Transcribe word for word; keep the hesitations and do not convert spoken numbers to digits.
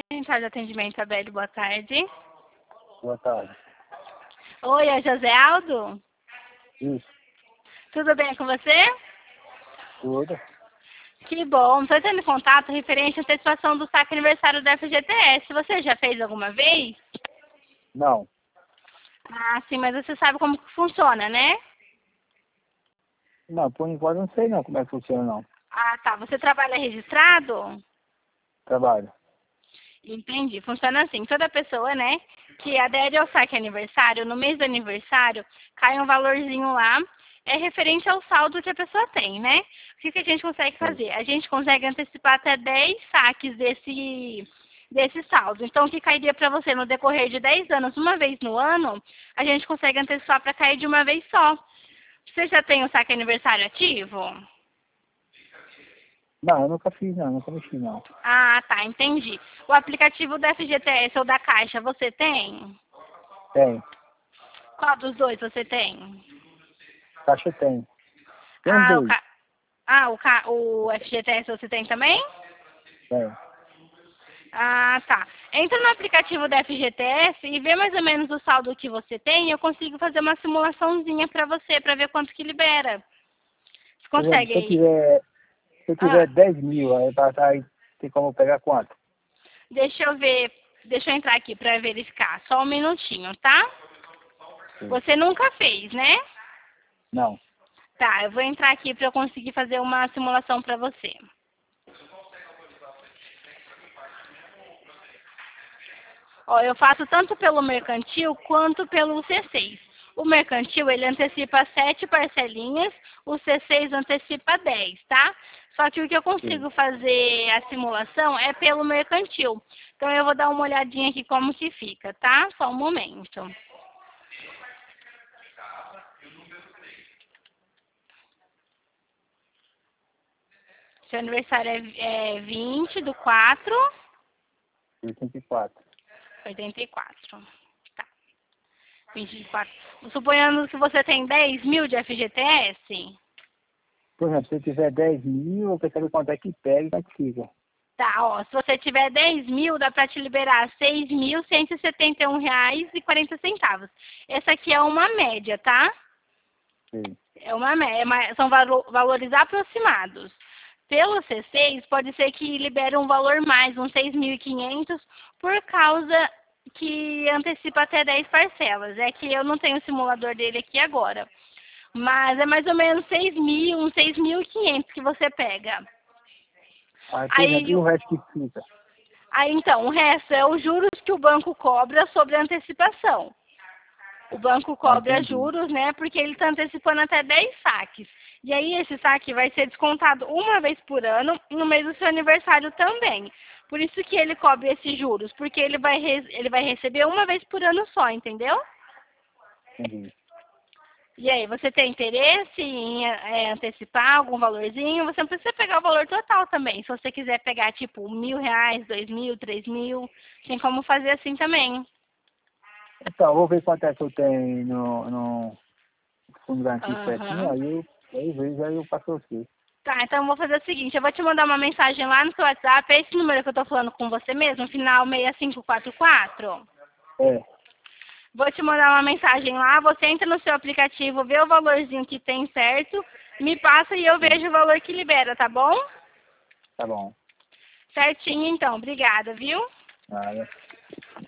Central de atendimento, Abelio, boa tarde. Boa tarde. Oi, é José Aldo? Isso, Tudo bem com você? tudo. Que bom. Estou tendo contato referente à antecipação do saque aniversário da F G T S. Você já fez alguma vez? Não, Ah, sim, mas você sabe como que funciona, né? não, por enquanto eu não sei não como é que funciona não. Ah, tá. Você trabalha registrado? Trabalho. Entendi. Funciona assim. Toda pessoa, né, que adere ao saque aniversário, no mês do aniversário, cai um valorzinho lá, é referente ao saldo que a pessoa tem, né? O que, que a gente consegue Sim. fazer? A gente consegue antecipar até dez saques desse, desse saldo. Então, o que cairia para você no decorrer de dez anos, uma vez no ano, a gente consegue antecipar para cair de uma vez só. Você já tem o saque aniversário ativo? Não, eu nunca fiz não, nunca mexi não. Ah, tá, entendi. O aplicativo da F G T S ou da Caixa, você tem? Tem, Qual dos dois você tem? caixa tem. Tem os Ah, o, dois. ca... ah, o, ca... o F G T S você tem também? Tem. Ah, tá. Entra no aplicativo da F G T S e vê mais ou menos o saldo que você tem. Eu consigo fazer uma simulaçãozinha pra você, pra ver quanto que libera. Você Por exemplo, consegue se eu aí? tiver, se eu Ah, tiver dez mil, aí, tá, tá, aí tem como pegar quanto? deixa eu ver. Deixa eu entrar aqui pra verificar. Só um minutinho, tá? Sim. Você nunca fez, né? Não. Tá, eu vou entrar aqui pra eu conseguir fazer uma simulação pra você. Ó, eu faço tanto pelo mercantil quanto pelo C seis. O mercantil, ele antecipa sete parcelinhas, o C seis antecipa dez, tá? Só que o que eu Sim. consigo fazer a simulação é pelo mercantil. Então, eu vou dar uma olhadinha aqui como que fica, tá? Só um momento. Seu aniversário é, é vinte do quatro, oitenta e quatro. oitenta e quatro. Tá, vinte do quatro. Suponhando que você tem dez mil de F G T S. Por exemplo, se eu tiver dez mil, eu quero saber quanto é que pega e quanto fica. Tá, ó, se você tiver dez mil, dá para te liberar seis mil cento e setenta e um reais e quarenta centavos. Essa aqui é uma média, tá? Sim. É uma média, são valo, valores aproximados. Pelo C seis, pode ser que libere um valor mais, uns seis mil e quinhentos, por causa que antecipa até dez parcelas. É que eu não tenho o simulador dele aqui agora. Mas é mais ou menos seis mil, uns seis mil e quinhentos que você pega. Aí, por exemplo, Aí e o resto que fica? Aí, então, o resto é os juros que o banco cobra sobre a antecipação. O banco Ah, cobra entendi. juros, né, porque ele está antecipando até dez saques. E aí, esse saque vai ser descontado uma vez por ano, no mês do seu aniversário também. Por isso que ele cobre esses juros, porque ele vai, re- ele vai receber uma vez por ano só, entendeu? Entendi. E aí, você tem interesse em é, antecipar algum valorzinho? Você não precisa pegar o valor total também. Se você quiser pegar, tipo, mil reais, dois mil, três mil, tem como fazer assim também. Então, vou ver quanto é que eu tenho no, no fundo garantido certinho, Aham. aí eu, aí eu vejo, aí eu passo você. Tá, então eu vou fazer o seguinte, eu vou te mandar uma mensagem lá no seu WhatsApp, é esse número que eu tô falando com você mesmo, final seis cinco quatro quatro. É, Vou te mandar uma mensagem lá, você entra no seu aplicativo, vê o valorzinho que tem certo, me passa e eu sim, vejo o valor que libera, tá bom? tá bom. Certinho então, obrigada, viu? Nada.